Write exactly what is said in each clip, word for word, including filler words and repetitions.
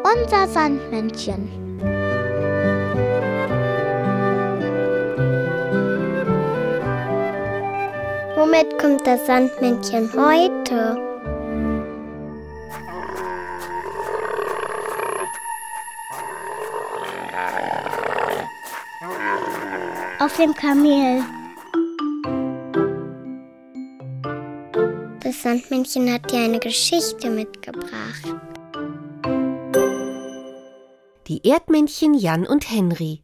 Unser Sandmännchen. Womit kommt das Sandmännchen heute? Auf dem Kamel. Das Sandmännchen hat dir eine Geschichte mitgebracht. Die Erdmännchen Jan und Henry.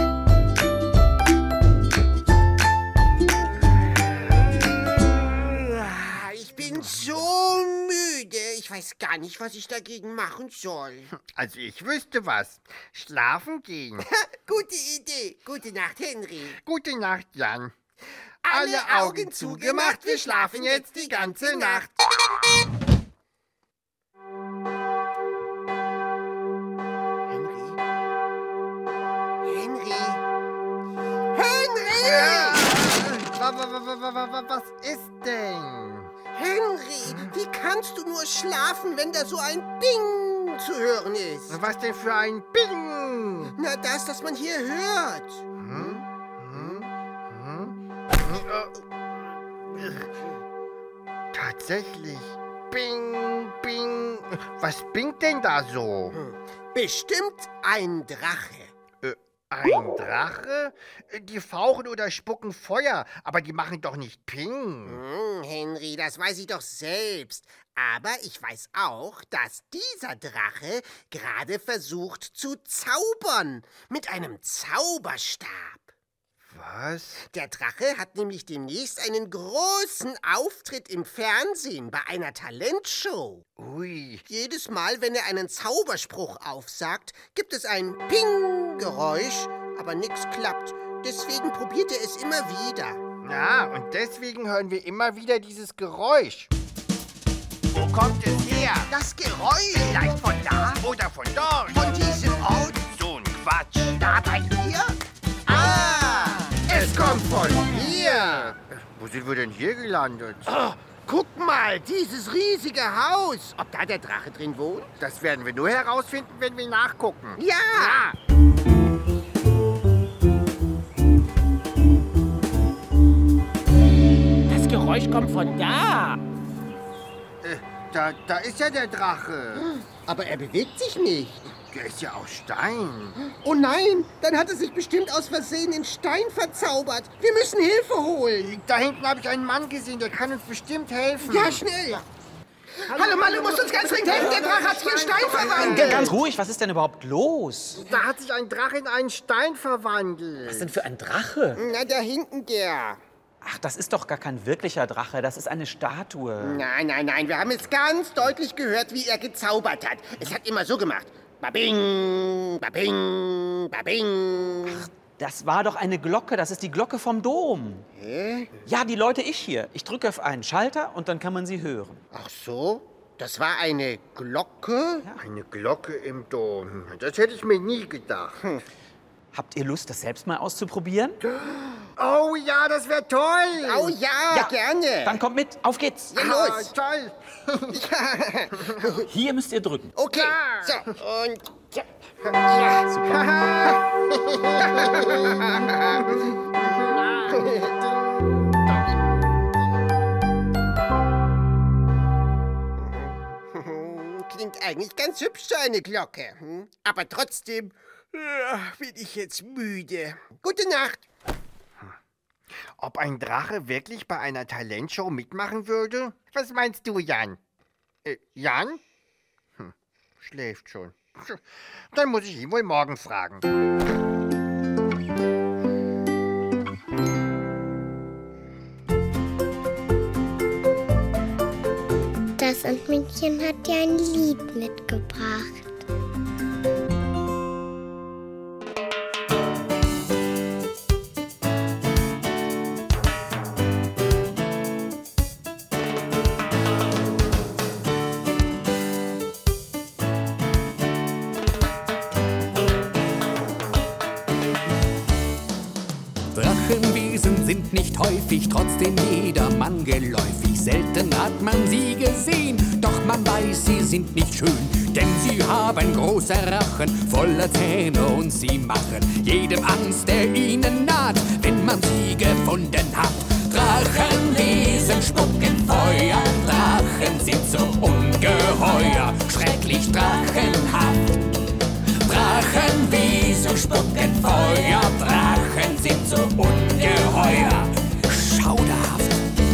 Ich bin so müde. Ich weiß gar nicht, was ich dagegen machen soll. Also ich wüsste was. Schlafen gehen. Gute Idee. Gute Nacht, Henry. Gute Nacht, Jan. Alle, Alle Augen, Augen zugemacht. Wir schlafen jetzt die ganze Nacht. Was ist denn? Henry, wie kannst du nur schlafen, wenn da so ein Bing zu hören ist? Was denn für ein Bing? Na, das, das man hier hört. Hm? Hm? Hm? Tatsächlich. Bing, bing. Was bingt denn da so? Bestimmt ein Drache. Ein Drache? Die fauchen oder spucken Feuer, aber die machen doch nicht Ping. Hm, Henry, das weiß ich doch selbst. Aber ich weiß auch, dass dieser Drache gerade versucht zu zaubern. Mit einem Zauberstab. Was? Der Drache hat nämlich demnächst einen großen Auftritt im Fernsehen bei einer Talentshow. Ui. Jedes Mal, wenn er einen Zauberspruch aufsagt, gibt es ein Ping-Geräusch, aber nichts klappt. Deswegen probiert er es immer wieder. Ja, und deswegen hören wir immer wieder dieses Geräusch. Wo kommt es her? Das Geräusch. Vielleicht von da oder von dort. Von diesem Ort. So ein Quatsch. Da bei hier? Ah! Es kommt von hier! Wo sind wir denn hier gelandet? Oh, guck mal, dieses riesige Haus. Ob da der Drache drin wohnt? Das werden wir nur herausfinden, wenn wir nachgucken. Ja! ja. Das Geräusch kommt von da. Äh, da, da ist ja der Drache. Aber er bewegt sich nicht. Der ist ja aus Stein. Oh nein, dann hat er sich bestimmt aus Versehen in Stein verzaubert. Wir müssen Hilfe holen. Da hinten habe ich einen Mann gesehen, der kann uns bestimmt helfen. Ja, schnell. Hallo, Hallo Mann, du musst uns ganz dringend helfen. Der Drache hat sich in Stein verwandelt. Ganz ruhig, was ist denn überhaupt los? Da hat sich ein Drache in einen Stein verwandelt. Was denn für ein Drache? Na, da hinten der. Ach, das ist doch gar kein wirklicher Drache, das ist eine Statue. Nein, nein, nein, wir haben es ganz deutlich gehört, wie er gezaubert hat. Es hat immer so gemacht. Babing, babing, babing. Ach, das war doch eine Glocke, das ist die Glocke vom Dom. Hä? Ja, die Leute ich hier. Ich drücke auf einen Schalter und dann kann man sie hören. Ach so? Das war eine Glocke? Ja. Eine Glocke im Dom. Das hätte ich mir nie gedacht. Hm. Habt ihr Lust, das selbst mal auszuprobieren? Oh ja, das wäre toll. Oh ja, ja, gerne. Dann kommt mit, auf geht's. Ja, los. Ah, toll. Hier müsst ihr drücken. Okay, so, und... Ja, super. Klingt eigentlich ganz hübsch, so eine Glocke. Aber trotzdem bin ich jetzt müde. Gute Nacht. Ob ein Drache wirklich bei einer Talentshow mitmachen würde? Was meinst du, Jan? Äh, Jan? Hm, schläft schon. Dann muss ich ihn wohl morgen fragen. Das Sandmännchen hat dir ein Lied mitgebracht. Drachenwesen sind nicht häufig, trotzdem jedermann geläufig. Selten hat man sie gesehen, doch man weiß, sie sind nicht schön. denn sie haben große Rachen voller Zähne und sie machen jedem Angst, der ihnen naht, wenn man sie gefunden hat. Drachenwesen spucken Feuer, Drachen sind so ungeheuer, schrecklich drachenhaft. Drachenwesen spucken Feuer, Drachen sind so ungeheuer, schauderhaft.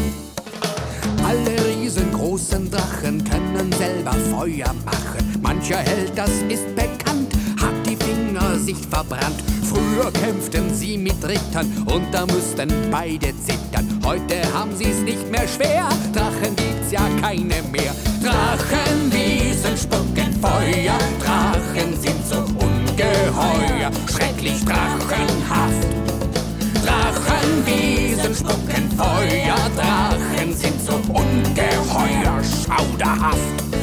Alle riesengroßen Drachen können selber Feuer machen. Mancher Held, das ist bekannt, hat die Finger sich verbrannt. Früher kämpften sie mit Rittern und da müssten beide zittern. Heute haben sie's nicht mehr schwer, Drachen gibt's ja keine mehr. Drachenwesen spucken Feuer, Drachen sind so ungeheuer, schrecklich drachenhaft. Drachenwesen spucken Feuer, Drachen sind so ungeheuer, schauderhaft.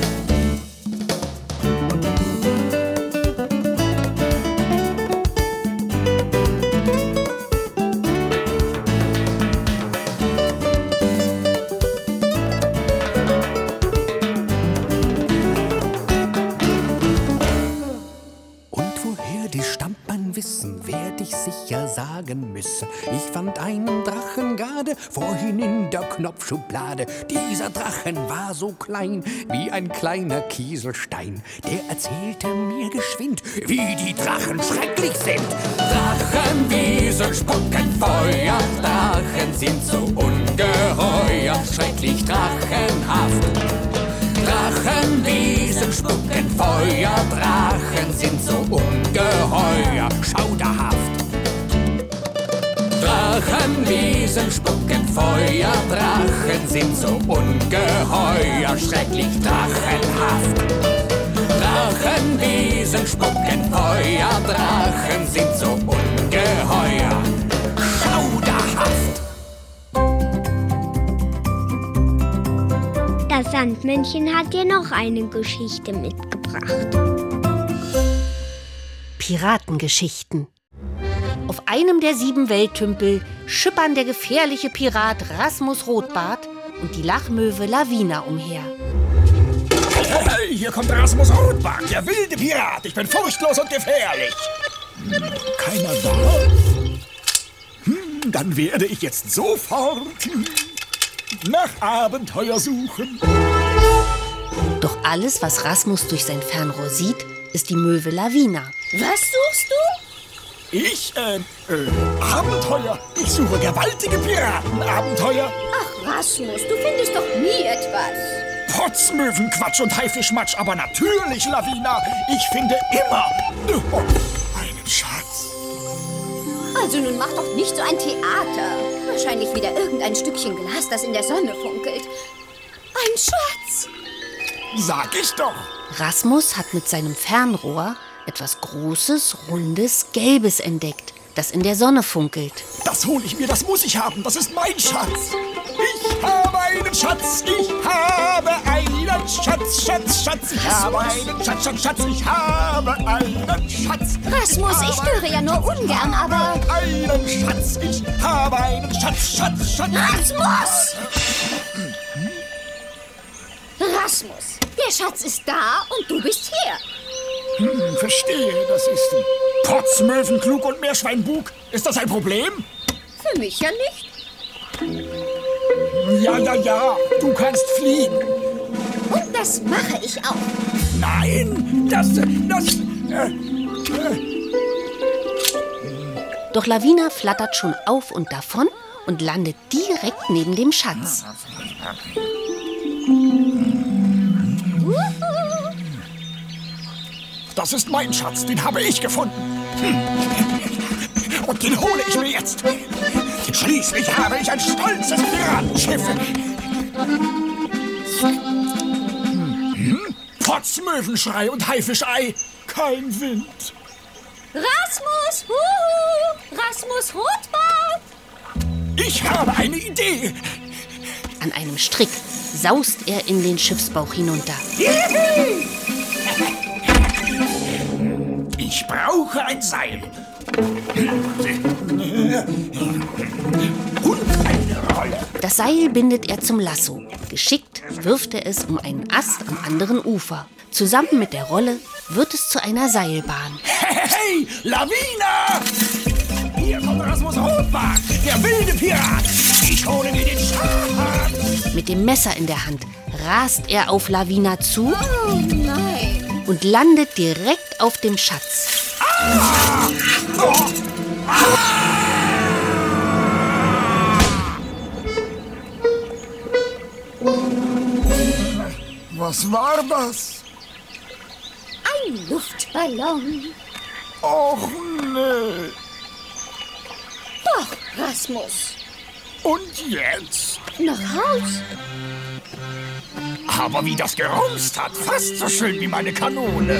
Werd ich sicher sagen müssen, ich fand einen Drachen gerade vorhin in der Knopfschublade. Dieser Drachen war so klein wie ein kleiner Kieselstein. Der erzählte mir geschwind, wie die Drachen schrecklich sind. Drachenwesen spucken Feuer, Drachen sind so ungeheuer, schrecklich drachenhaft. Drachenwesen spucken Feuer, Drachen sind so ungeheuer, schauderhaft. Drachenwesen spucken Feuer, Drachen sind so ungeheuer, schrecklich drachenhaft. Drachenwesen spucken Feuer, Drachen sind so ungeheuer, schauderhaft. Das Sandmännchen hat dir noch eine Geschichte mitgebracht. Piratengeschichten. Auf einem der sieben Welttümpel schippern der gefährliche Pirat Rasmus Rotbart und die Lachmöwe Lavina umher. Hey, hey, hier kommt Rasmus Rotbart, der wilde Pirat. Ich bin furchtlos und gefährlich. Keiner da? Hm, dann werde ich jetzt sofort nach Abenteuer suchen. Doch alles, was Rasmus durch sein Fernrohr sieht, ist die Möwe Lavina. Was suchst du? Ich, äh, äh, Abenteuer. Ich suche gewaltige Piratenabenteuer. Ach, Rasmus, du findest doch nie etwas. Potzmöwenquatsch und Haifischmatsch, aber natürlich, Lavina. Ich finde immer oh, einen Schatz. Also nun mach doch nicht so ein Theater. Wahrscheinlich wieder irgendein Stückchen Glas, das in der Sonne funkelt. Ein Schatz! Sag ich doch. Rasmus hat mit seinem Fernrohr etwas Großes, Rundes, Gelbes entdeckt, das in der Sonne funkelt. Das hole ich mir, das muss ich haben. Das ist mein Schatz. Ich habe einen Schatz, ich habe einen Schatz, Schatz, Schatz. Ich habe einen Schatz, Schatz, Schatz. Ich habe einen Schatz. Rasmus, ich störe ja nur ungern, aber... Einen Schatz, ich habe einen Schatz, Schatz, Schatz. Rasmus! Rasmus, der Schatz ist da und du bist hier. Hm, verstehe, das ist Potzmöwenklug und Meerschweinbug. Ist das ein Problem? Für mich ja nicht. Ja, ja, ja, du kannst fliehen. Und das mache ich auch. Nein, das, das... Äh, äh. Doch Lavina flattert schon auf und davon und landet direkt neben dem Schatz. Das ist mein Schatz, den habe ich gefunden. Und den hole ich mir jetzt. Schließlich habe ich ein stolzes Piratenschiff. Hm? Potzmöwenschrei und Haifischei. Kein Wind. Rasmus! Huhu! Rasmus Rotbart! Ich habe eine Idee. An einem Strick saust er in den Schiffsbauch hinunter. Ich brauche ein Seil. Und eine Rolle. Das Seil bindet er zum Lasso. Geschickt wirft er es um einen Ast am anderen Ufer. Zusammen mit der Rolle wird es zu einer Seilbahn. Hey, hey, Lawina! Hier kommt Rasmus Rotbart, der wilde Pirat. Ich hole mir den Schatz. Mit dem Messer in der Hand rast er auf Lawina zu Oh nein. und landet direkt auf dem Schatz. Ah! Oh! Ah! Was war das? Ein Luftballon. Och nee. Doch, Rasmus. Und jetzt? Nach Haus. Aber wie das gerumst hat, fast so schön wie meine Kanone.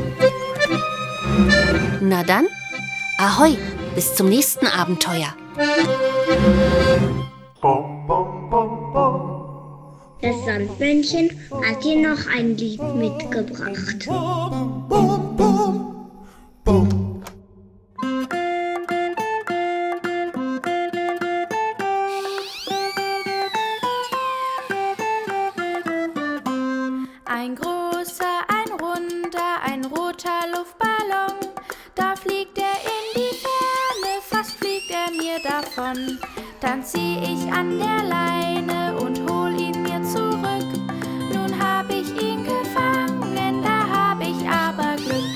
Na dann, ahoi, bis zum nächsten Abenteuer. Das Sandmännchen hat dir noch ein Lied mitgebracht. Ein großer, ein runder, ein roter Luftballon. Da fliegt er in die Ferne, fast fliegt er mir davon. Dann zieh ich an der Leine und hol ihn mir zurück. Nun hab ich ihn gefangen, da hab ich aber Glück.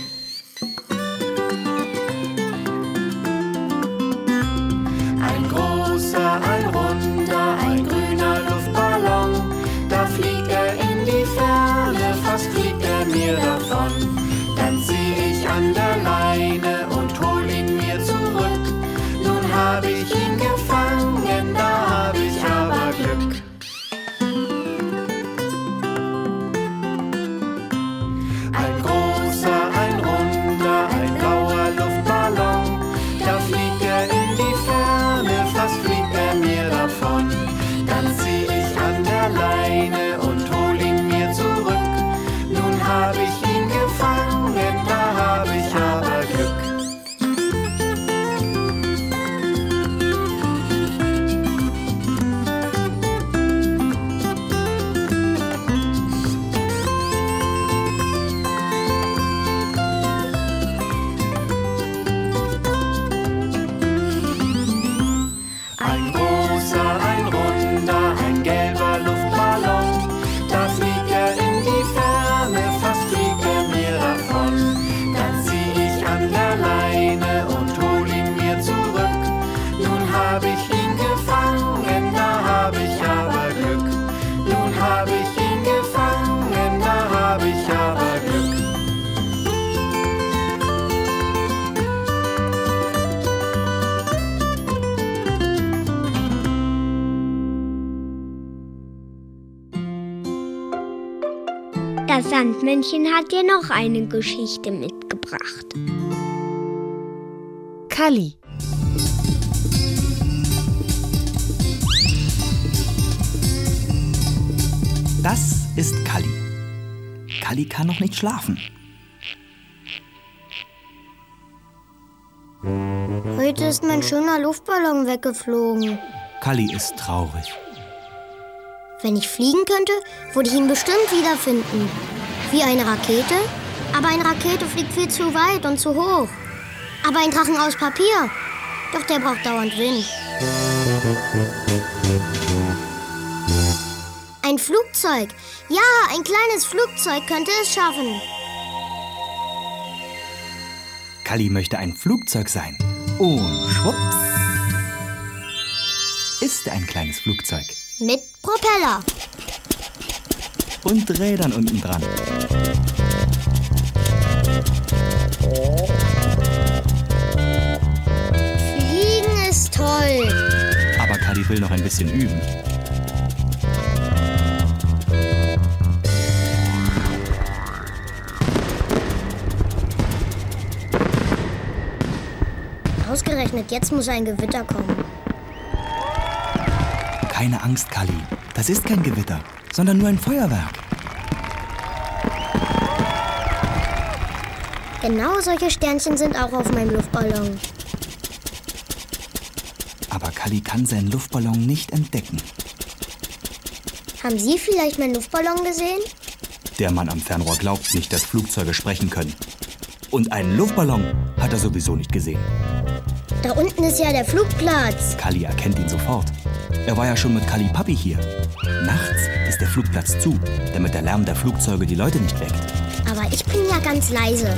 Ein großer, ein runder, ein grüner Luftballon. Da fliegt er in die Ferne, fast fliegt er mir davon. Dann zieh ich an der Leine und hol ihn mir zurück. Nun hab ich ihn gefangen, da hab ich aber Glück. Ein großer, ein runder, ein blauer Luftballon. Da fliegt er in die Ferne, fast fliegt er mir davon. Dann zieh ich an der Leine und hol ihn mir zurück. Nun hab ich ihn gefangen, da hab ich aber Glück. Ein großer, ein runder, ein gelber Luftballon. Da fliegt er in die Ferne, fast fliegt er mir davon. Dann zieh ich an der Leine und hol ihn mir zurück. Nun hab ich ihn gefangen, da hab ich aber Glück. Nun hab ich ihn gefangen, da hab ich aber Glück. Das Sandmännchen hat dir noch eine Geschichte mitgebracht. Kalli. Das ist Kalli. Kalli kann noch nicht schlafen. Heute ist mein schöner Luftballon weggeflogen. Kalli ist traurig. Wenn ich fliegen könnte, würde ich ihn bestimmt wiederfinden. Wie eine Rakete? Aber eine Rakete fliegt viel zu weit und zu hoch. Aber ein Drachen aus Papier? Doch der braucht dauernd Wind. Ein Flugzeug. Ja, ein kleines Flugzeug könnte es schaffen. Kalli möchte ein Flugzeug sein. Und schwupps ist ein kleines Flugzeug. Mit Propeller. Und Rädern unten dran. Fliegen ist toll. Aber Kalli will noch ein bisschen üben. Ausgerechnet jetzt muss ein Gewitter kommen. Keine Angst, Kalli. Das ist kein Gewitter, sondern nur ein Feuerwerk. Genau solche Sternchen sind auch auf meinem Luftballon. Aber Kalli kann seinen Luftballon nicht entdecken. Haben Sie vielleicht meinen Luftballon gesehen? Der Mann am Fernrohr glaubt nicht, dass Flugzeuge sprechen können. Und einen Luftballon hat er sowieso nicht gesehen. Da unten ist ja der Flugplatz. Kalli erkennt ihn sofort. Er war ja schon mit Kalli Papi hier. Nachts ist der Flugplatz zu, damit der Lärm der Flugzeuge die Leute nicht weckt. Aber ich bin ja ganz leise.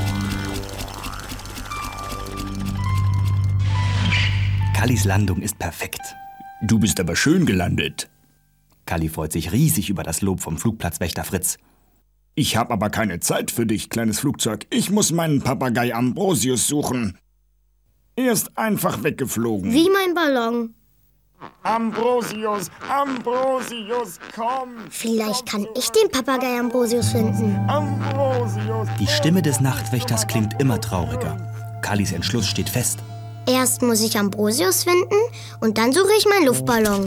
Kallis Landung ist perfekt. Du bist aber schön gelandet. Kalli freut sich riesig über das Lob vom Flugplatzwächter Fritz. Ich habe aber keine Zeit für dich, kleines Flugzeug. Ich muss meinen Papagei Ambrosius suchen. Er ist einfach weggeflogen. Wie mein Ballon. Ambrosius, Ambrosius, komm! Vielleicht kann ich den Papagei Ambrosius finden. Ambrosius! Die Stimme des Nachtwächters klingt immer trauriger. Kallis Entschluss steht fest. Erst muss ich Ambrosius finden und dann suche ich meinen Luftballon.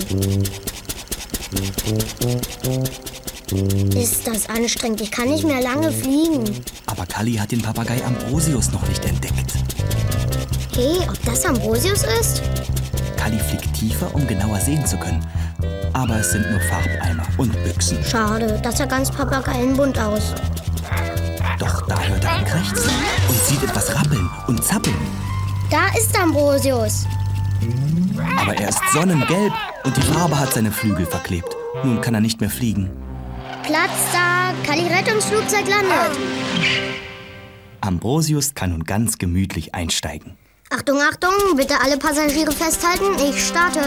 Ist das anstrengend? Ich kann nicht mehr lange fliegen. Aber Kalli hat den Papagei Ambrosius noch nicht entdeckt. Hey, ob das Ambrosius ist? Kalli fliegt tiefer, um genauer sehen zu können. Aber es sind nur Farbeimer und Büchsen. Schade, das sah ganz papageienbunt aus. Doch da hört er ein Krächzen und sieht etwas rappeln und zappeln. Da ist Ambrosius. Aber er ist sonnengelb und die Farbe hat seine Flügel verklebt. Nun kann er nicht mehr fliegen. Platz da, Kalli Rettungsflugzeug landet. Ambrosius kann nun ganz gemütlich einsteigen. Achtung, Achtung, bitte alle Passagiere festhalten, ich starte.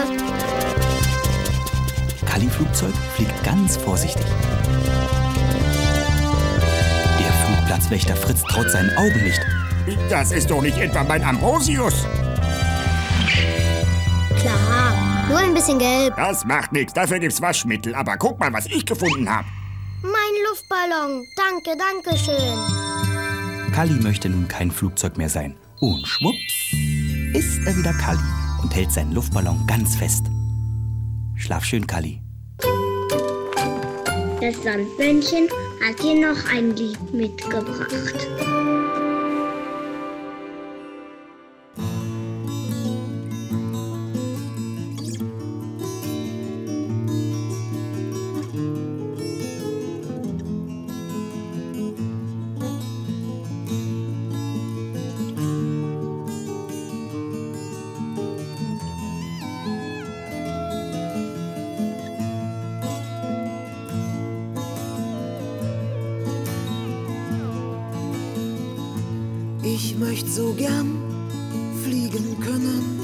Kalli-Flugzeug fliegt ganz vorsichtig. Der Flugplatzwächter Fritz traut seinen Augen nicht. Das ist doch nicht etwa mein Ambrosius. Klar, nur ein bisschen gelb. Das macht nichts, dafür gibt's Waschmittel. Aber guck mal, was ich gefunden habe. Mein Luftballon, danke, danke schön. Kalli möchte nun kein Flugzeug mehr sein. Und schwupps ist er wieder Kalli und hält seinen Luftballon ganz fest. Schlaf schön, Kalli. Das Sandmännchen hat dir noch ein Lied mitgebracht. Ich möchte so gern fliegen können,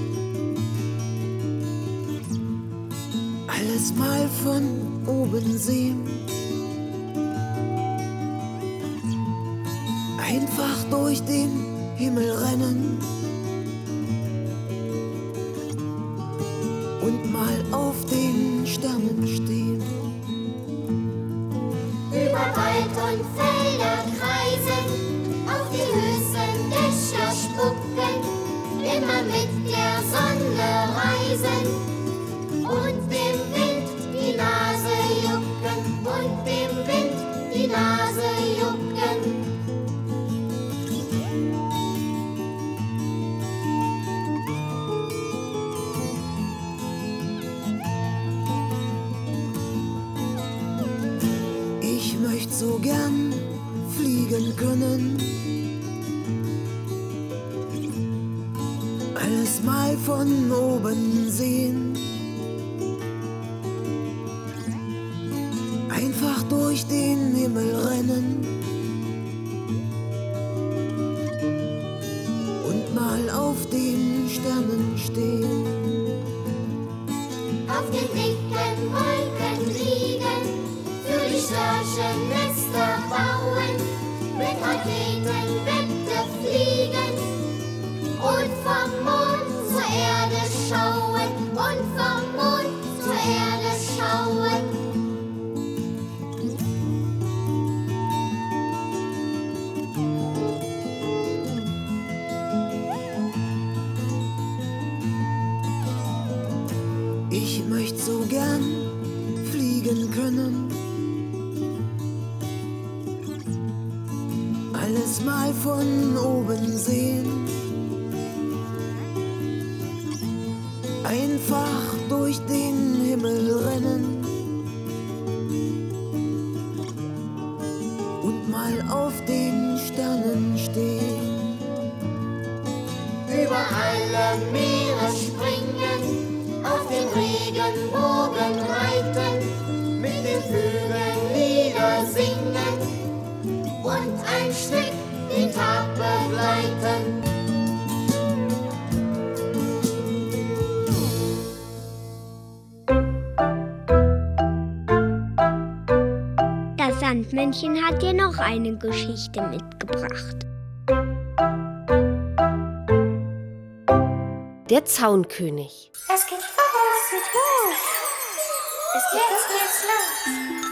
alles mal von oben sehen, einfach durch den Himmel rennen und mal auf den Sternen stehen. Über Wald und Felder kreisen, auf die höchsten Dächer spucken, immer mit der Sonne reisen und dem Wind die Nase jucken, und dem Wind die Nase jucken. Ich möchte so gern fliegen können, alles mal von oben sehen, einfach durch den Himmel rennen und mal auf den Sternen stehen. Auf den dicken Wolken liegen, für die Störche Nester bauen, mit Raketenwette fliegen und vom Mond zur Erde schauen, und vom Mond zur Erde schauen. Ich möchte so gern fliegen können, alles mal von oben sehen, einfach durch den Himmel rennen mal auf den Sternen stehen. Über alle Meere springen, auf den Regenbogen reiten, mit den Vögeln Lieder singen und ein Stück den Tag begleiten. Das Sandmännchen hat dir noch eine Geschichte mitgebracht. Der Zaunkönig. Es geht hoch, es geht hoch. Es geht jetzt geht's los.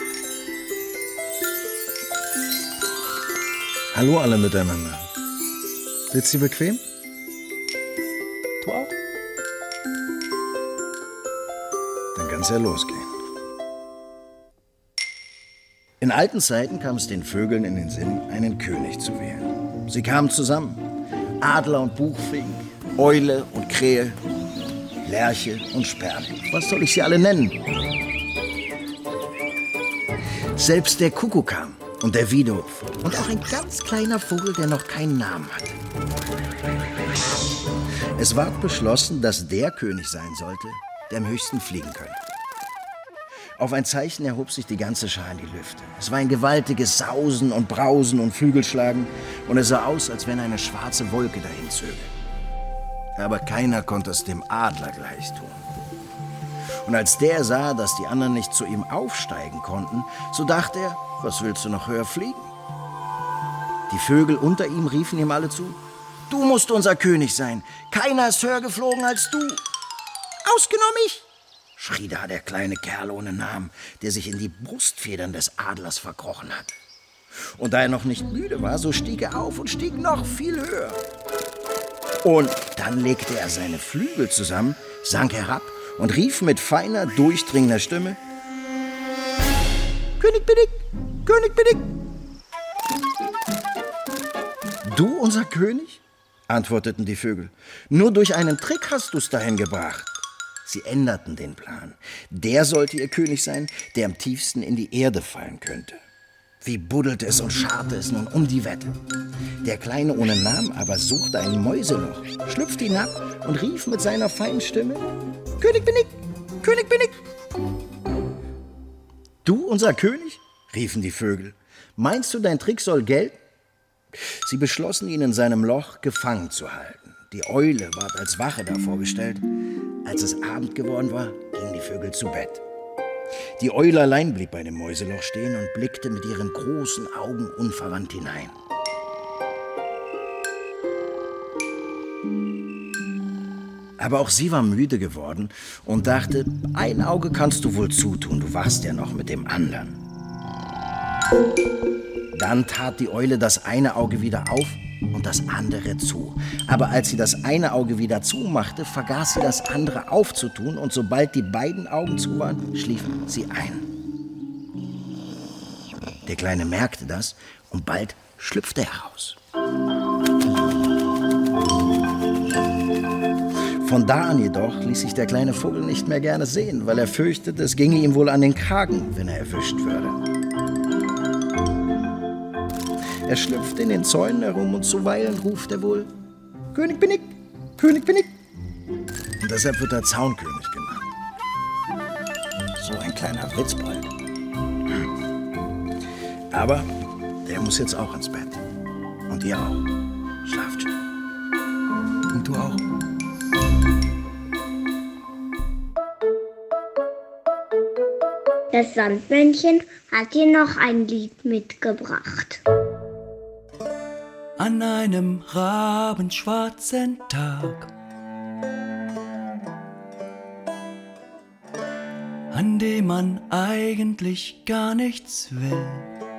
Hallo alle miteinander. Sitzt ihr bequem? Du auch? Dann kann's ja losgehen. In alten Zeiten kam es den Vögeln in den Sinn, einen König zu wählen. Sie kamen zusammen. Adler und Buchfink, Eule und Krähe, Lerche und Sperling. Was soll ich sie alle nennen? Selbst der Kuckuck kam und der Wiedehopf und auch ein ganz kleiner Vogel, der noch keinen Namen hatte. Es ward beschlossen, dass der König sein sollte, der am höchsten fliegen könnte. Auf ein Zeichen erhob sich die ganze Schar in die Lüfte. Es war ein gewaltiges Sausen und Brausen und Flügelschlagen und es sah aus, als wenn eine schwarze Wolke dahin zöge. Aber keiner konnte es dem Adler gleich tun. Und als der sah, dass die anderen nicht zu ihm aufsteigen konnten, so dachte er, was willst du noch höher fliegen? Die Vögel unter ihm riefen ihm alle zu, du musst unser König sein, keiner ist höher geflogen als du. Ausgenommen ich, schrie da der kleine Kerl ohne Namen, der sich in die Brustfedern des Adlers verkrochen hatte. Und da er noch nicht müde war, so stieg er auf und stieg noch viel höher. Und dann legte er seine Flügel zusammen, sank herab und rief mit feiner, durchdringender Stimme, König bin ich, König bin ich. Du, unser König? Antworteten die Vögel. Nur durch einen Trick hast du's dahin gebracht. Sie änderten den Plan. Der sollte ihr König sein, der am tiefsten in die Erde fallen könnte. Wie buddelte es und scharrte es nun um die Wette. Der Kleine ohne Namen aber suchte ein Mäuseloch, schlüpfte hinab und rief mit seiner feinen Stimme, König bin ich, König bin ich. Du, unser König? Riefen die Vögel. Meinst du, dein Trick soll gelten? Sie beschlossen, ihn in seinem Loch gefangen zu halten. Die Eule ward als Wache davor gestellt. Als es Abend geworden war, gingen die Vögel zu Bett. Die Eule allein blieb bei dem Mäuseloch stehen und blickte mit ihren großen Augen unverwandt hinein. Aber auch sie war müde geworden und dachte, ein Auge kannst du wohl zutun, du warst ja noch mit dem anderen. Dann tat die Eule das eine Auge wieder auf und das andere zu. Aber als sie das eine Auge wieder zumachte, vergaß sie das andere aufzutun und sobald die beiden Augen zu waren, schliefen sie ein. Der Kleine merkte das und bald schlüpfte er heraus. Von da an jedoch ließ sich der kleine Vogel nicht mehr gerne sehen, weil er fürchtete, es ginge ihm wohl an den Kragen, wenn er erwischt würde. Er schlüpfte in den Zäunen herum und zuweilen ruft er wohl, König bin ich, König bin ich. Und deshalb wird er Zaunkönig genannt. So ein kleiner Witzbold. Aber der muss jetzt auch ins Bett. Und ihr auch. Schlaft schön. Und du auch. Das Sandmännchen hat dir noch ein Lied mitgebracht. An einem rabenschwarzen Tag, an dem man eigentlich gar nichts will,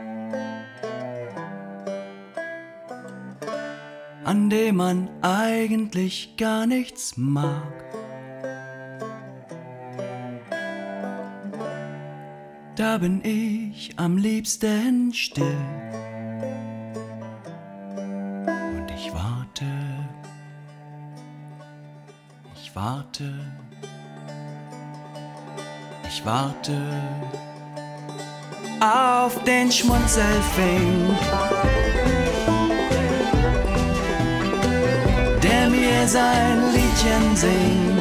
an dem man eigentlich gar nichts mag. Da bin ich am liebsten still. Und ich warte, ich warte, ich warte, auf den Schmunzelfink, der mir sein Liedchen singt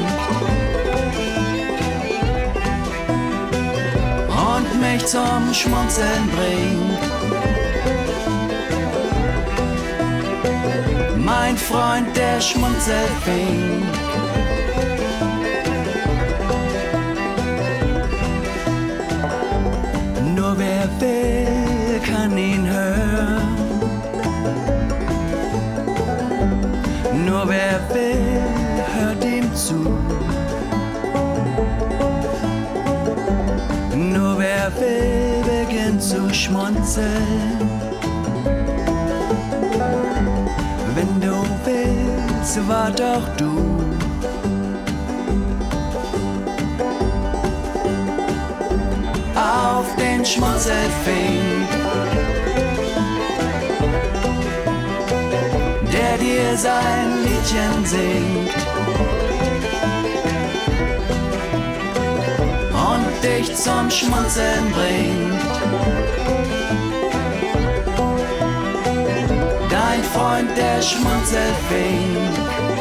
und mich zum Schmunzeln bringt. Mein Freund, der Schmunzelfink. Nur wer will, kann ihn hören. Nur wer will, hört ihm zu. Nur wer will, beginnt zu schmunzeln. Wenn du willst, wart auch du. Auf den Schmunzelfink, der dir sein Liedchen singt und dich zum Schmunzeln bringt. Dein Freund, der Schmunzelfink.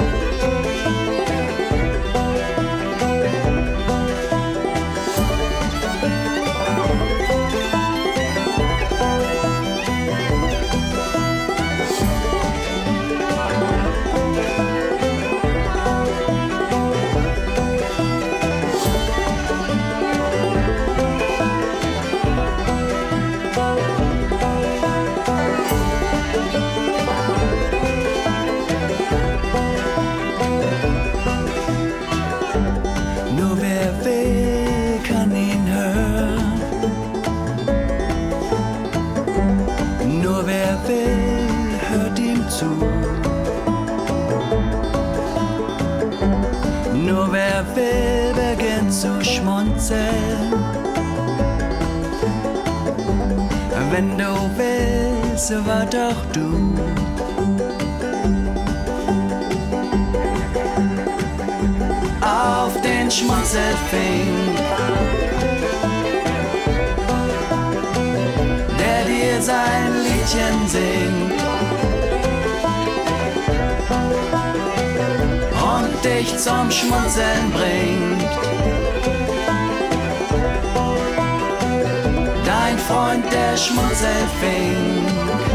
Nur wer will, beginnt zu schmunzeln. Wenn du willst, wart auch du. Auf den Schmunzelfink, der dir sein Liedchen singt und dich zum Schmunzeln bringt. Dein Freund, der Schmunzelfink.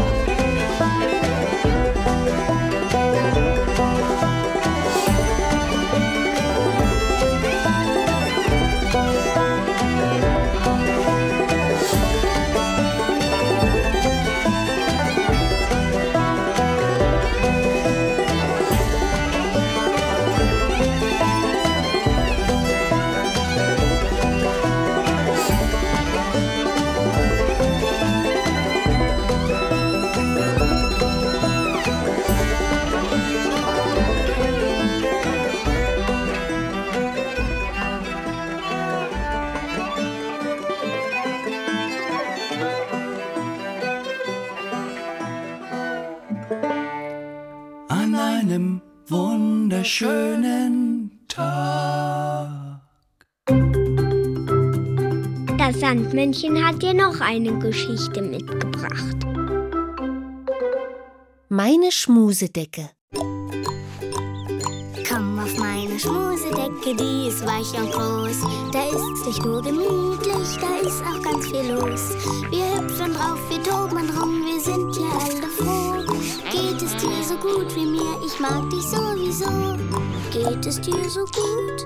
An einem wunderschönen Tag. Das Sandmännchen hat dir noch eine Geschichte mitgebracht. Meine Schmusedecke. Komm auf meine Schmusedecke, die ist weich und groß. Da ist nicht nur gemütlich, da ist auch ganz viel los. Wir hüpfen drauf, wir toben rum, wir sind ja alle froh. Geht es dir so gut wie mir? Ich mag dich sowieso. Geht es dir so gut?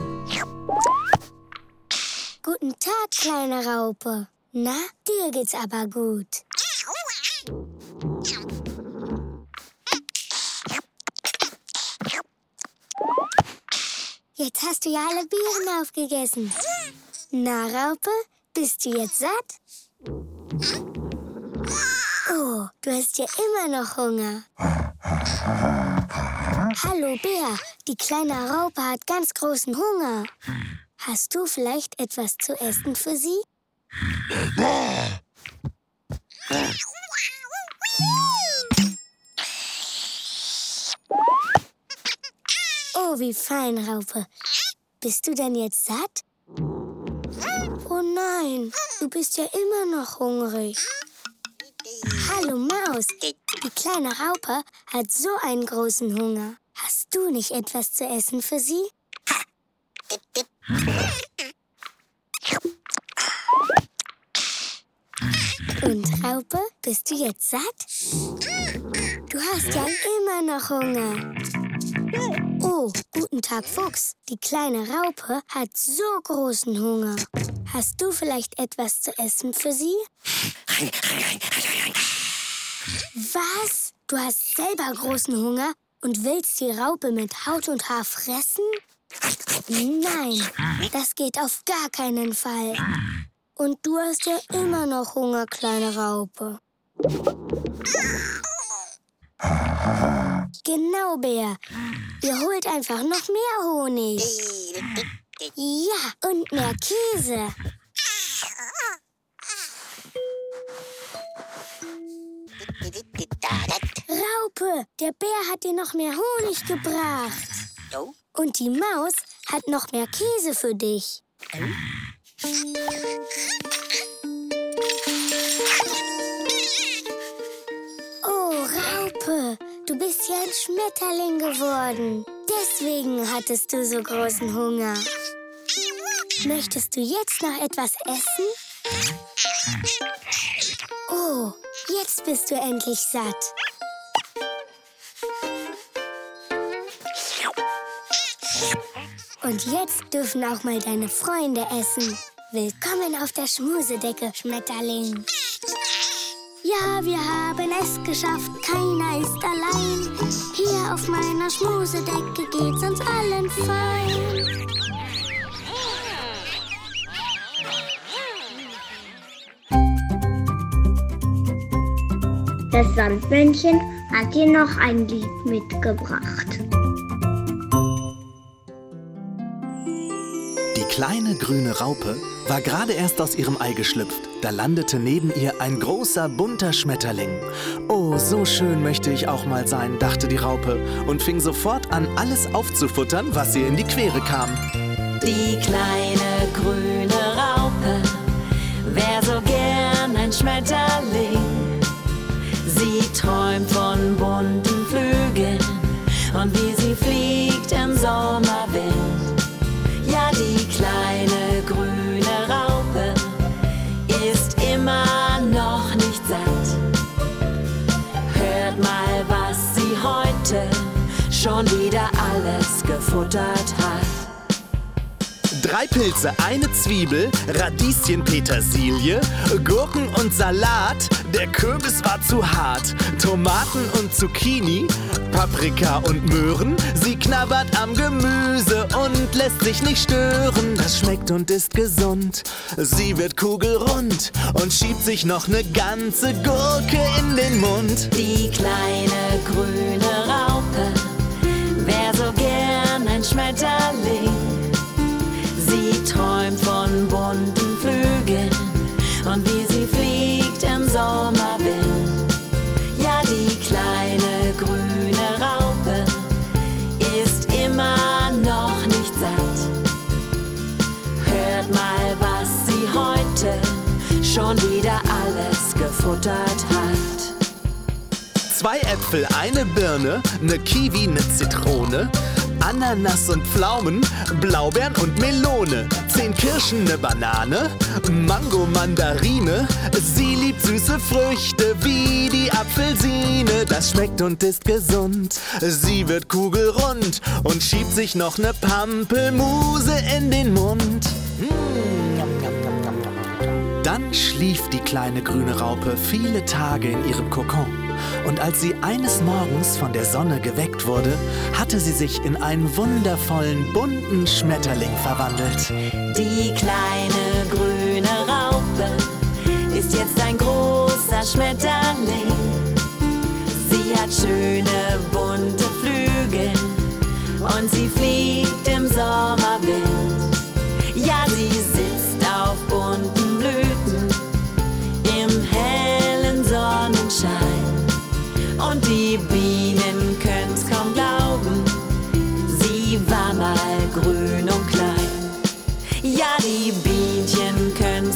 Guten Tag, kleine Raupe. Na, dir geht's aber gut. Jetzt hast du ja alle Beeren aufgegessen. Na, Raupe, bist du jetzt satt? Oh, du hast ja immer noch Hunger. Hallo, Bär. Die kleine Raupe hat ganz großen Hunger. Hast du vielleicht etwas zu essen für sie? Oh, wie fein, Raupe. Bist du denn jetzt satt? Oh nein, du bist ja immer noch hungrig. Hallo Maus, die kleine Raupe hat so einen großen Hunger. Hast du nicht etwas zu essen für sie? Und Raupe, bist du jetzt satt? Du hast ja immer noch Hunger. Oh, guten Tag, Fuchs. Die kleine Raupe hat so großen Hunger. Hast du vielleicht etwas zu essen für sie? Was? Du hast selber großen Hunger und willst die Raupe mit Haut und Haar fressen? Nein, das geht auf gar keinen Fall. Und du hast ja immer noch Hunger, kleine Raupe. Genau, Bär. Ihr holt einfach noch mehr Honig. Ja, und mehr Käse. Raupe, der Bär hat dir noch mehr Honig gebracht. Und die Maus hat noch mehr Käse für dich. Oh, Raupe, du bist ja ein Schmetterling geworden. Deswegen hattest du so großen Hunger. Möchtest du jetzt noch etwas essen? Oh, jetzt bist du endlich satt. Und jetzt dürfen auch mal deine Freunde essen. Willkommen auf der Schmusedecke, Schmetterling. Ja, wir haben es geschafft, keiner ist allein. Hier auf meiner Schmusedecke geht's uns allen fein. Das Sandmännchen hat dir noch ein Lied mitgebracht. Die kleine grüne Raupe war gerade erst aus ihrem Ei geschlüpft. Da landete neben ihr ein großer, bunter Schmetterling. Oh, so schön möchte ich auch mal sein, dachte die Raupe und fing sofort an, alles aufzufuttern, was ihr in die Quere kam. Die kleine grüne Raupe wär so gern ein Schmetterling. Sie träumt von bunten Flügeln und wie sie fliegt im Sommerwind. Ja, die kleine grüne Raupe ist immer noch nicht satt. Hört mal, was sie heute schon wieder alles gefuttert hat. Drei Pilze, eine Zwiebel, Radieschen, Petersilie, Gurken und Salat. Der Kürbis war zu hart. Tomaten und Zucchini, Paprika und Möhren. Sie knabbert am Gemüse und lässt sich nicht stören. Das schmeckt und ist gesund. Sie wird kugelrund und schiebt sich noch ne ganze Gurke in den Mund. Die kleine grüne Raupe wär so gern ein Schmetterling. Sie träumt von bunten Flügeln und wie sie fliegt im Sommerwind. Ja, die kleine grüne Raupe ist immer noch nicht satt. Hört mal, was sie heute schon wieder alles gefuttert hat. Zwei Äpfel, eine Birne, ne Kiwi, ne Zitrone, Ananas und Pflaumen, Blaubeeren und Melone, zehn Kirschen, ne Banane, Mango, Mandarine. Sie liebt süße Früchte wie die Apfelsine. Das schmeckt und ist gesund. Sie wird kugelrund und schiebt sich noch ne Pampelmuse in den Mund. Dann schlief die kleine grüne Raupe viele Tage in ihrem Kokon. Und als sie eines Morgens von der Sonne geweckt wurde, hatte sie sich in einen wundervollen, bunten Schmetterling verwandelt. Die kleine grüne Raupe ist jetzt ein großer Schmetterling. Sie hat schöne, bunte Flügel und sie fliegt im Sommerwind. Ja, sie sitzt auf bunten Blüten im hellen Sonnenschein. Und die Bienen können's kaum glauben, sie war mal grün und klein. Ja, die Bienchen können's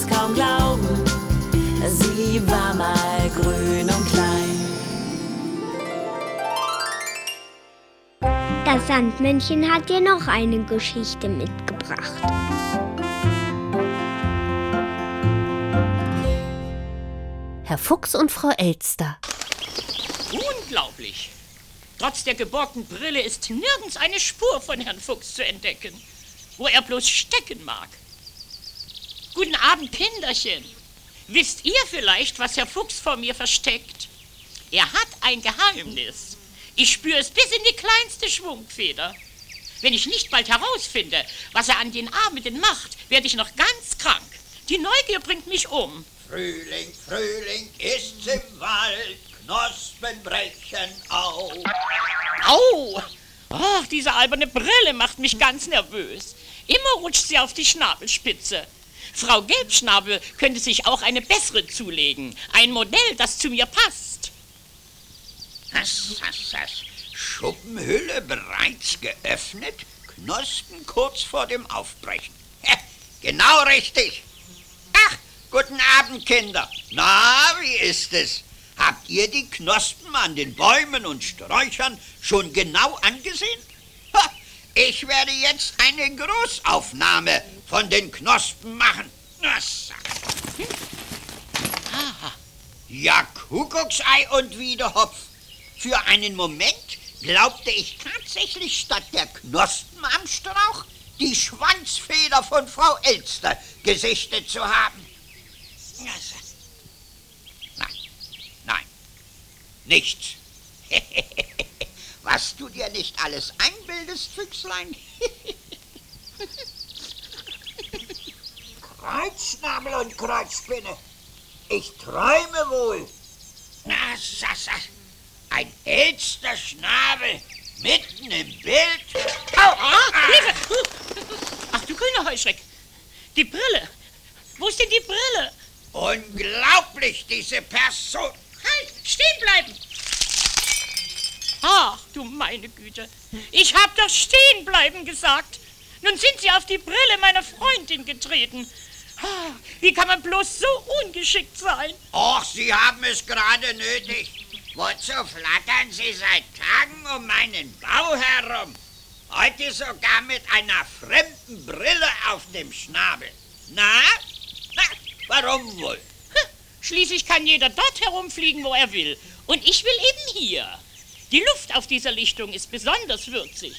Sandmännchen hat dir noch eine Geschichte mitgebracht. Herr Fuchs und Frau Elster. Unglaublich! Trotz der geborgten Brille ist nirgends eine Spur von Herrn Fuchs zu entdecken, wo er bloß stecken mag. Guten Abend, Kinderchen. Wisst ihr vielleicht, was Herr Fuchs vor mir versteckt? Er hat ein Geheimnis. Ich spüre es bis in die kleinste Schwungfeder. Wenn ich nicht bald herausfinde, was er an den Abenden macht, werde ich noch ganz krank. Die Neugier bringt mich um. Frühling, Frühling ist's im Wald, Knospen brechen auf. Au! Ach, diese alberne Brille macht mich ganz nervös. Immer rutscht sie auf die Schnabelspitze. Frau Gelbschnabel könnte sich auch eine bessere zulegen. Ein Modell, das zu mir passt. Hass, hass, hass. Schuppenhülle bereits geöffnet, Knospen kurz vor dem Aufbrechen. Heh, genau richtig. Ach, guten Abend, Kinder. Na, wie ist es? Habt ihr die Knospen an den Bäumen und Sträuchern schon genau angesehen? Ha, ich werde jetzt eine Großaufnahme von den Knospen machen. Hm. Aha. Ja, Kuckucksei und Wiedehopf. Für einen Moment glaubte ich tatsächlich statt der Knospen am Strauch die Schwanzfeder von Frau Elster gesichtet zu haben. Nein, nein, nichts. Was du dir nicht alles einbildest, Füchslein. Kreuzschnabel und Kreuzspinne. Ich träume wohl. Na, Sasa. Ein Elsterschnabel mitten im Bild. Au! Ah, Hilfe! Ach du grüner Heuschreck. Die Brille. Wo ist denn die Brille? Unglaublich, diese Person. Halt! Stehen bleiben! Ach, du meine Güte. Ich hab doch stehen bleiben gesagt. Nun sind Sie auf die Brille meiner Freundin getreten. Wie kann man bloß so ungeschickt sein? Och, Sie haben es gerade nötig. Wozu flattern Sie seit Tagen um meinen Bau herum? Heute sogar mit einer fremden Brille auf dem Schnabel. Na? Na, warum wohl? Schließlich kann jeder dort herumfliegen, wo er will. Und ich will eben hier. Die Luft auf dieser Lichtung ist besonders würzig.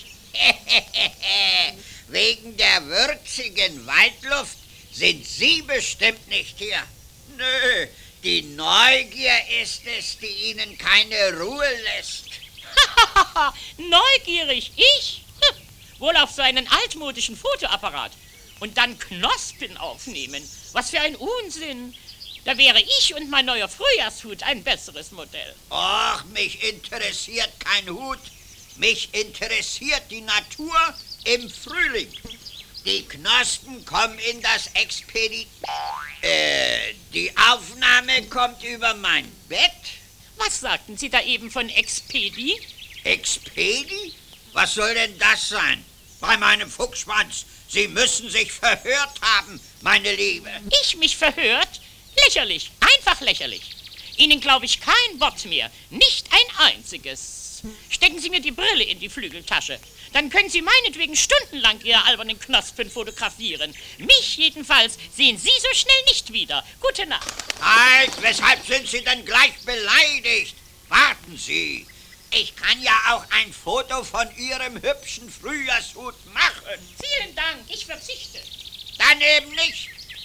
Wegen der würzigen Waldluft sind Sie bestimmt nicht hier. Nö, die Neugier ist es, die Ihnen keine Ruhe lässt. Neugierig, ich? Hm, wohl auf so einen altmodischen Fotoapparat. Und dann Knospen aufnehmen. Was für ein Unsinn. Da wäre ich und mein neuer Frühjahrshut ein besseres Modell. Och, mich interessiert kein Hut. Mich interessiert die Natur im Frühling. Die Knospen kommen in das Expedi... Äh, die Aufnahme kommt über mein Bett. Was sagten Sie da eben von Expedi? Expedi? Was soll denn das sein? Bei meinem Fuchsschwanz. Sie müssen sich verhört haben, meine Liebe. Ich mich verhört? Lächerlich, einfach lächerlich. Ihnen glaube ich kein Wort mehr, nicht ein einziges. Stecken Sie mir die Brille in die Flügeltasche. Dann können Sie meinetwegen stundenlang Ihre albernen Knospen fotografieren. Mich jedenfalls sehen Sie so schnell nicht wieder. Gute Nacht. Halt, weshalb sind Sie denn gleich beleidigt? Warten Sie. Ich kann ja auch ein Foto von Ihrem hübschen Frühjahrshut machen. Vielen Dank, ich verzichte. Dann eben nicht.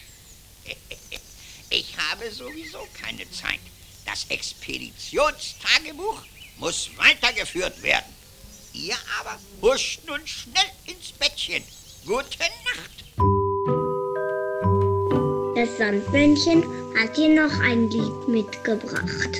Ich habe sowieso keine Zeit. Das Expeditionstagebuch muss weitergeführt werden. Ihr aber huscht nun schnell ins Bettchen. Gute Nacht. Das Sandmännchen hat dir noch ein Lied mitgebracht.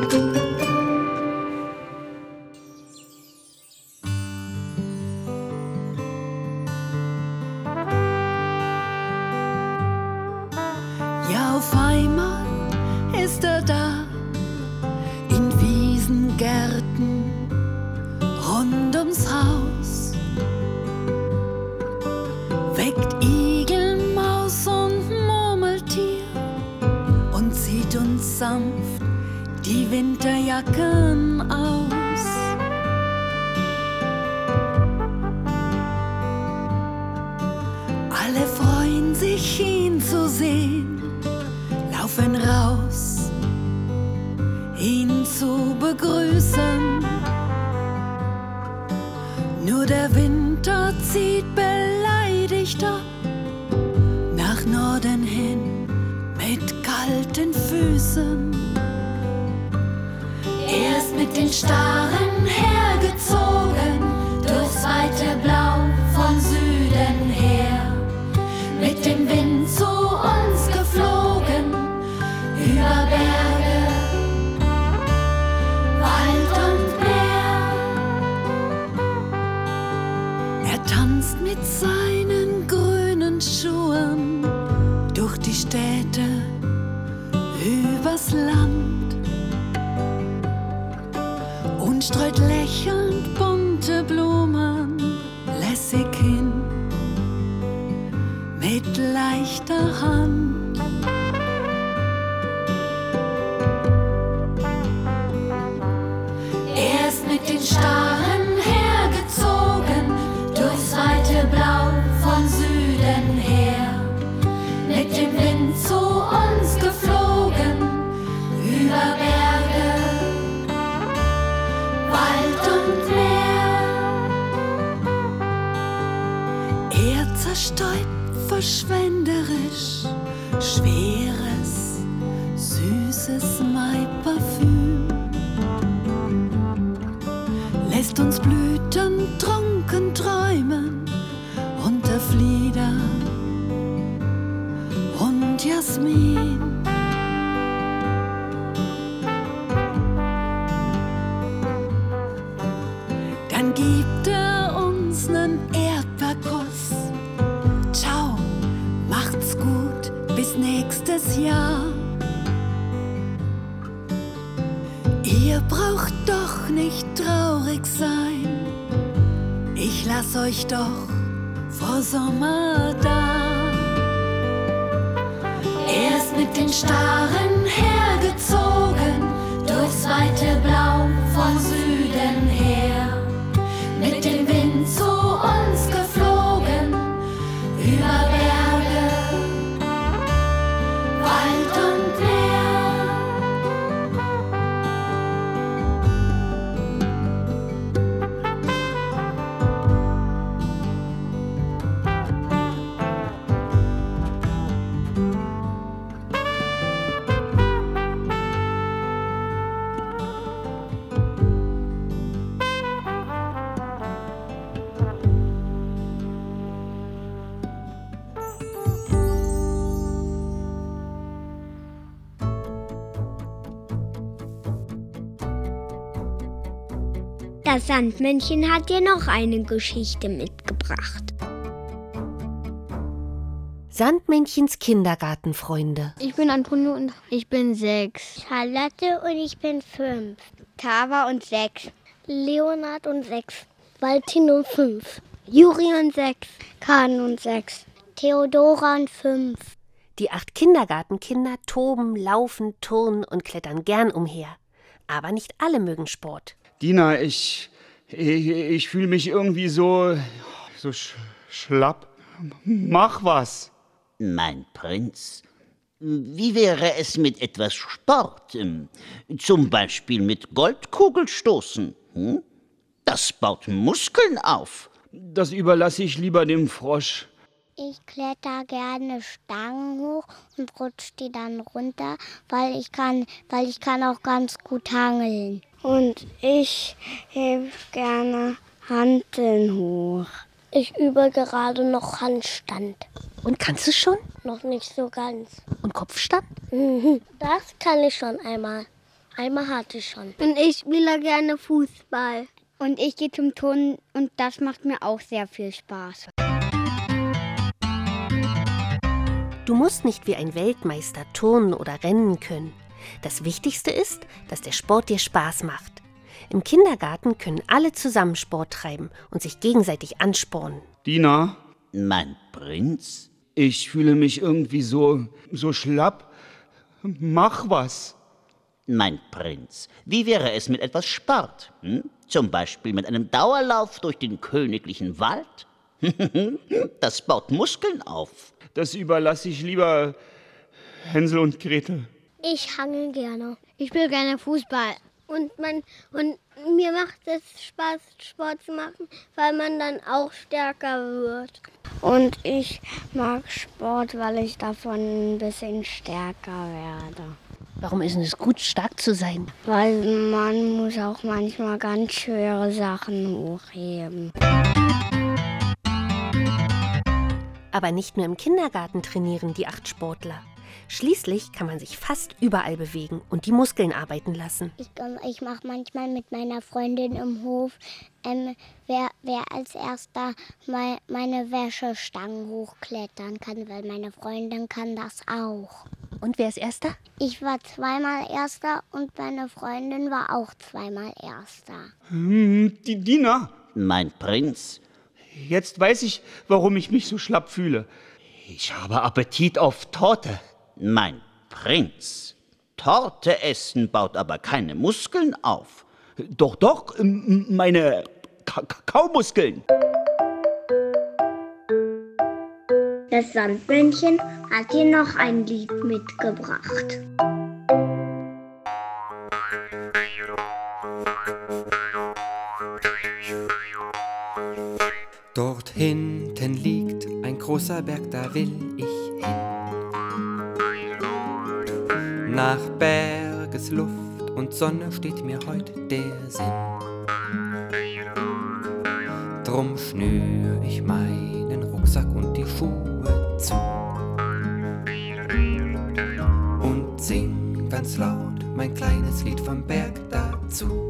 Ja, auf einmal ist er da, in Wiesengärten, rund ums Haus. Weckt Igel, Maus und Murmeltier und zieht uns sanft die Winterjacken aus. Rosen. Er ist mit den Starren hergezogen, durchs weite Blau von Süden her. Mit dem Wind zu uns geflogen, über Berge, Wald und Meer. Er tanzt mit seinen grünen Schuhen durch die Städte, übers Land und streut lächelnd bunte Blumen lässig hin mit leichter Hand. Er ist mit den Starren hergezogen, durchs weite Blau von Süden her. Mit dem Wind zu uns geflogen, über Berge, Wald und Meer. Er zerstäubt verschwenderisch schweres, süßes Maiparfüm, lässt uns Blüten trunken träumen unter Flieder und Jasmin. Dann gibt er uns nen Erdbeerkuss. Ciao, macht's gut, bis nächstes Jahr. Ihr braucht doch nicht traurig sein, ich lass euch doch vor Sommer da. Er ist mit den Starren hergezogen, durchs weite Blau von Süden her. Mit dem Wind zu uns geflogen, über Berge, Wald und Meer. Das Sandmännchen hat dir noch eine Geschichte mitgebracht. Sandmännchens Kindergartenfreunde. Ich bin Antonio und ich bin sechs. Charlotte und ich bin fünf. Tava und sechs. Leonard und sechs. Valentin und fünf. Juri und sechs. Karin und sechs. Theodora und fünf. Die acht Kindergartenkinder toben, laufen, turnen und klettern gern umher. Aber nicht alle mögen Sport. Dina, ich, ich, ich fühle mich irgendwie so, so sch schlapp. Mach was. Mein Prinz, wie wäre es mit etwas Sport? Zum Beispiel mit Goldkugelstoßen. Hm? Das baut Muskeln auf. Das überlasse ich lieber dem Frosch. Ich kletter gerne Stangen hoch und rutsch die dann runter, weil ich kann, weil ich kann auch ganz gut hangeln. Und ich heb gerne Hanteln hoch. Ich übe gerade noch Handstand. Und kannst du schon? Noch nicht so ganz. Und Kopfstand? Mhm. Das kann ich schon einmal. Einmal hatte ich schon. Und ich spiele gerne Fußball. Und ich gehe zum Turnen und das macht mir auch sehr viel Spaß. Du musst nicht wie ein Weltmeister turnen oder rennen können. Das Wichtigste ist, dass der Sport dir Spaß macht. Im Kindergarten können alle zusammen Sport treiben und sich gegenseitig anspornen. Dina? Mein Prinz? Ich fühle mich irgendwie so, so schlapp. Mach was. Mein Prinz, wie wäre es mit etwas Sport? Hm? Zum Beispiel mit einem Dauerlauf durch den königlichen Wald? Das baut Muskeln auf. Das überlasse ich lieber Hänsel und Gretel. Ich hangel gerne. Ich spiele gerne Fußball. Und, man, und mir macht es Spaß, Sport zu machen, weil man dann auch stärker wird. Und ich mag Sport, weil ich davon ein bisschen stärker werde. Warum ist es gut, stark zu sein? Weil man muss auch manchmal ganz schwere Sachen hochheben. Aber nicht nur im Kindergarten trainieren die acht Sportler. Schließlich kann man sich fast überall bewegen und die Muskeln arbeiten lassen. Ich, ich mache manchmal mit meiner Freundin im Hof, ähm, wer, wer als erster mal meine Wäschestangen hochklettern kann, weil meine Freundin kann das auch. Und wer ist Erster? Ich war zweimal Erster und meine Freundin war auch zweimal Erster. Hm, die Dina. Mein Prinz. Jetzt weiß ich, warum ich mich so schlapp fühle. Ich habe Appetit auf Torte. Mein Prinz. Torte essen baut aber keine Muskeln auf. Doch, doch, meine Ka- Kaumuskeln. Das Sandmännchen hat dir noch ein Lied mitgebracht. Dort hinten liegt ein großer Berg, da will ich hin. Nach Bergesluft und Sonne steht mir heut der Sinn. Drum schnür ich meinen Rucksack und die Schuhe zu und sing ganz laut mein kleines Lied vom Berg dazu.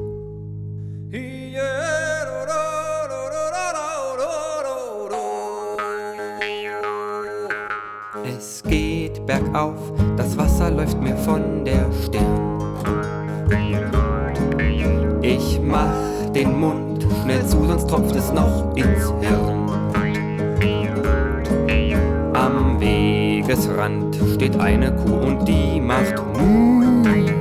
Es geht bergauf, das Wasser läuft mir von der Stirn. Ich mach den Mund schnell zu, sonst tropft es noch ins Hirn. Am Wegesrand steht eine Kuh und die macht Mu.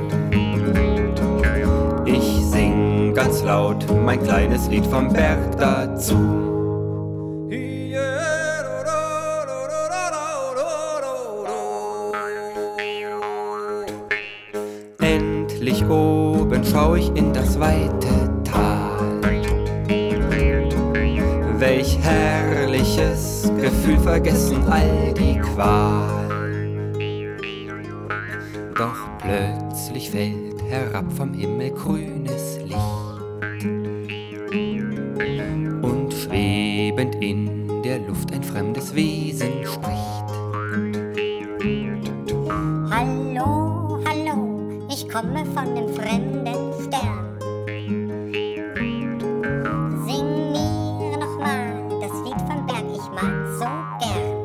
Ich sing ganz laut mein kleines Lied vom Berg dazu. Endlich oben schau ich in das weite Tal. Welch herrliches Gefühl, vergessen all die Qual. Doch plötzlich fällt herab vom Himmel grünes Licht und schwebend in der Luft ein fremdes Wesen spricht. Hallo, hallo, ich komme von dem fremden Stern. Sing mir noch mal das Lied vom Berg, ich mag so gern.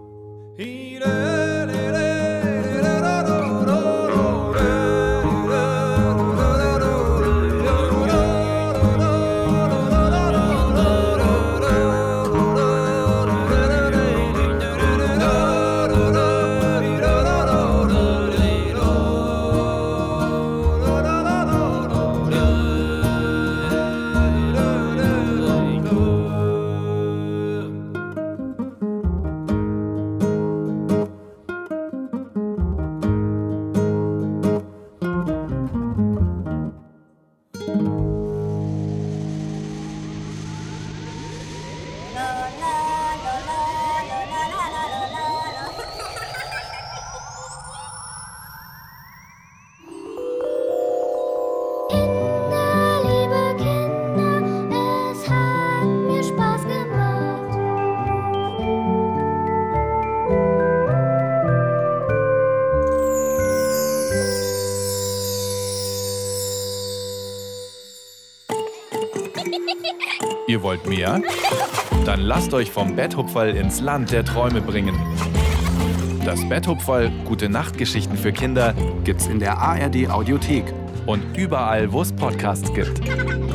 Ihr wollt mehr? Dann lasst euch vom Betthupferl ins Land der Träume bringen. Das Betthupferl Gute Nachtgeschichten für Kinder gibt's in der A R D Audiothek und überall, wo es Podcasts gibt.